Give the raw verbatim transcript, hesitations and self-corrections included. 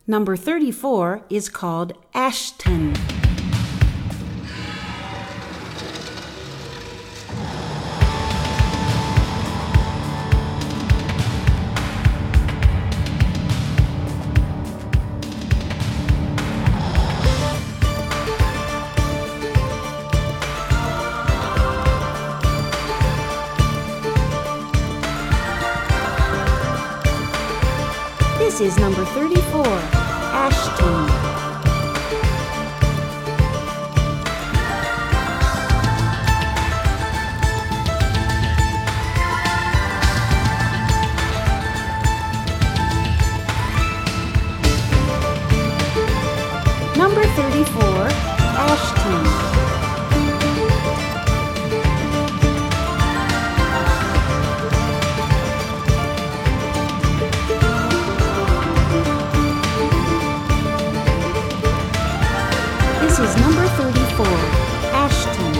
Number thirty-four is called Ashton. This is number thirty-four, Ashton. Number thirty-four, Ashton. This is number thirty-four, Ashton.